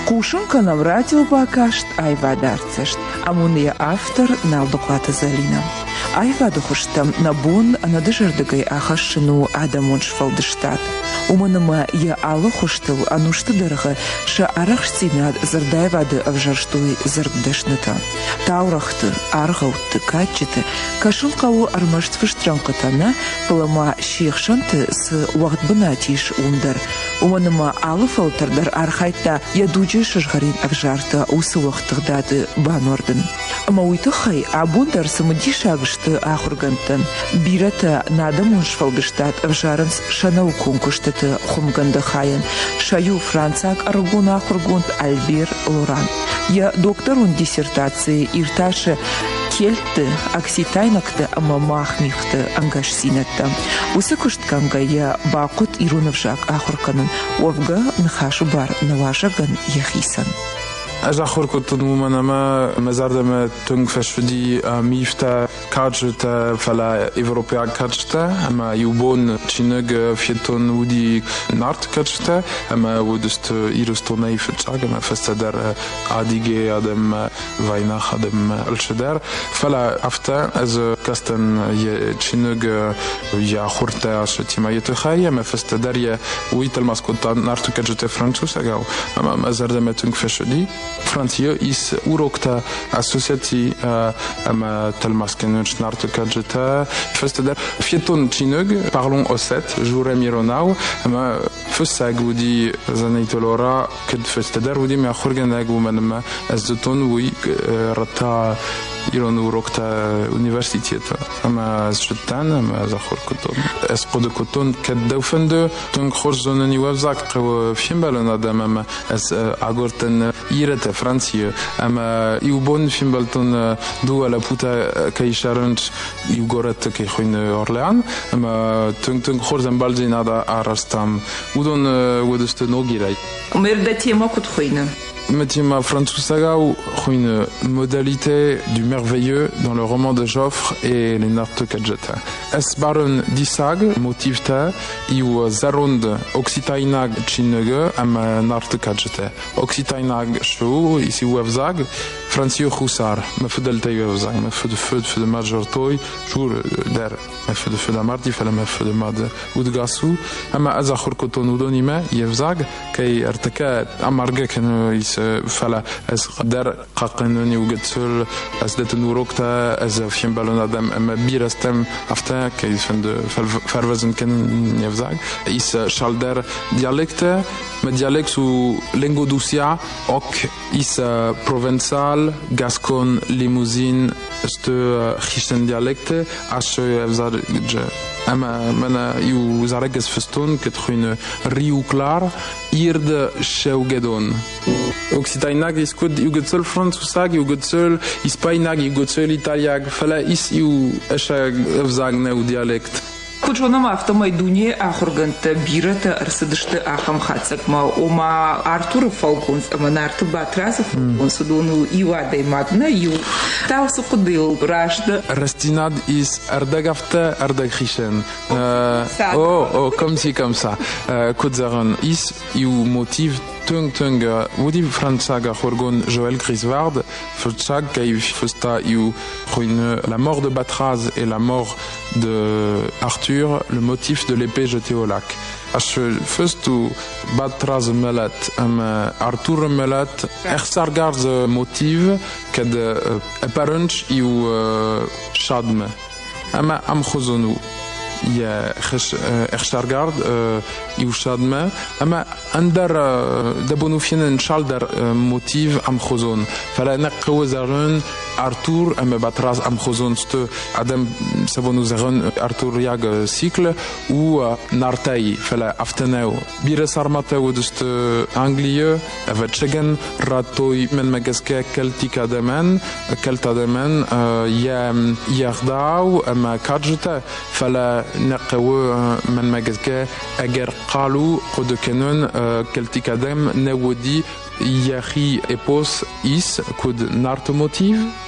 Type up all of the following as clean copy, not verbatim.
Кушан канал радио Бакашт Айва Дарцешт. Амуния автор Налдоклата Залина. Айва дохуштам набун надыжырдыгай ахашшыну адамон шфалдыштат. Уманыма я алы хуштыл ануштыдырғы ша арахштинад зырдайвады авжарштуй зырддашныта. Таурахты, арғаутты, качыты, кашылқауы армаштфыштранқытана пылама шиықшанты с уағдбына тиш ундар. Уманыма алы фалтырдар архайтта ядуджы шыжғарин авжарты усы уақтығдады банордын. Мауитықай абундар самыди шагышты ахургантын. Бирата надамон шфалдыштат авжарынс шанау конкуштыты хумганды хайын. Шаю Францак аргун ахургунд Альбер Лоран. Я докторун диссертации ирташы келтті, акситайнакты амамахмихты ангашсинатты. Усы күштканға я бақыт ируновжак ахурканын. Овга нхашы бар навашаган яхисан. أجاخور كنت ممنما مزاردم تنگ فشودي ميفتا كاتشتا فلا إفروبيا كاتشتا أما يوبون تشينغ فيتون ودي نارت كاتشتا أما ودست إيرستوني فتشاق أما فستدر عاديجي أدم فايناخ أدم الشدر فلا أفتا أز كاستن تشينغ ياخورتا شتيما يتخاي أما فستدر ويت الماسكوتا نارت كاتشتا فرانسوس أجاو أما مزاردم تنگ فشودي Francie is urokta associatie ama talmaskenunch nartukadjeta festeder fieton chinug parlons au 7 jour mironau ama fessagudi zanaitolora kad festeder wudi ma khurganag umanma azton wi rata iron urokta universitet ama zjetan ama zakhur koton espo de koton kad daufende ton khorzonani wazak fimbalen adam ama as agorten irete Francie ama iubon fimbalton do ala puta kaisharant iugorat kaykhin Orléans ama tung khorzan balzinada arastam udon wedest nogirai merda tema kutkhoina Mathima Franzusagau, une modalité du merveilleux dans le roman de Joffre et les Nartukadjeta. Es baron disag, motivta, iu zarund occitainag chinege am Nartukadjeta. Occitainag chou, ici wavzag, Francio Hussar, me fedelte wavzag, me feu de majortoi, jour der, me feu de mardi, fela me feu de mad udgasu, ama azachur koton udonime, yevzag, kay artaka amarge ken is فلا از در قاقنوني وقتل از دتنوروكتا از فيم بالون ادم اما بيرستم افتا كيفند فرزن كان يفزاق is شالدر dialecte ما dialecte ou lingodoucia ok is provençal gascon limousin este christian dialecte as yfzar أما منا يوزارجس فستون كتخين ريو كلار يرد شوجدون أوكسيتايناج يسكود يوجدسل فرنسوساج يوجدسل إسبانياج يوجدسل إيطالياج فلا إس يو أشا أفزاجنا وديالكت كوجونا ما أفتما الدنيا آخرجنت بيرة أرسدشت آخم خاتك ما وما أرتور فالكونس أما نارت باتراس فالكونس دونو يوادي مادنا يو تاوسو قديل راشد Rastinad is ardagafte ardagrishen. Comme ça. Kodzaron is you motive tung Woody Franzaga Horgon Joël Grisward Futschag Kaif Fusta you la mort de Batraz et la mort de Arthur, le motif de l'épée jetée au lac. Fustu Batraz Melat Arthur Melat Ersargarz motive kad apparent you Shadme Ama Amkhozonu يا خش إخشارجارد يوشادما أما أندر دبونو فين شالدر موتيف أم خزون فلا نقوى زرن أرتور أما باتراز أم خزون ست عدم سبونو زرن أرتور ياغ سيكل و نارتاي فلا أفتناو بيرس أرماتاو دست أنجلية أفتشجن راتوي من مجازكا كالتيك أدمان كالت أدمان يا يخداو أما كاجتا فلا نقوى من مجازكا أجر قالوا قد كانون كالتيك أدم نودي ياخي إبوس إس كود نارت موتيف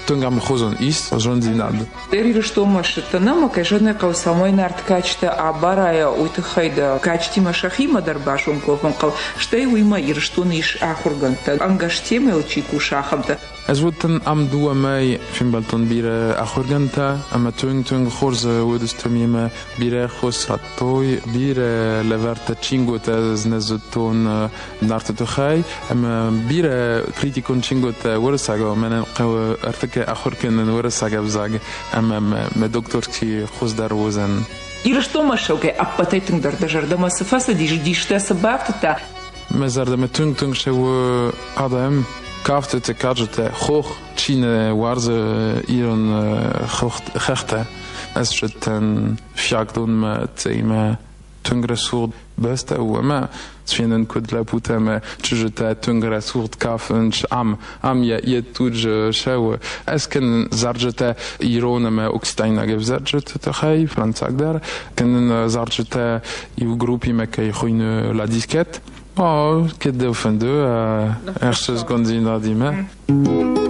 tungam khozon ist jon zinad Eri что машта нам каждый кау самой нарт качта абарая уйтхайда качти машахима дарбашон кофон кал что и уйма ир что ниш ахурганта ангашtemel чикушахамта Es wordt een am doe mij finbalton bire achorganta ama tung khorze wodest mime bire khosatoy bire leverte chingot az nezoton narte to khay ama bire kritikon chingot worsaga men qaw artike achorken worsaga bzag ama me doktor ki khozdar wozen Ir что машоке аппатайтын дардажарда масфаса дишта сабафта mezarda me tung shew adam kafte te kadjete hoch chine warze iron gechte es shten fiagdon me tsime tungre soort beste ou ma svinden kud la putem tjete tungre soort kafen am je tuj shew esken zarjete iron me oxtaina gevzarjete te khay francagder ken zarjete iu grupi me kay khoine la disquette. Oh, ik heb deel van de eerste seconde in dat die me.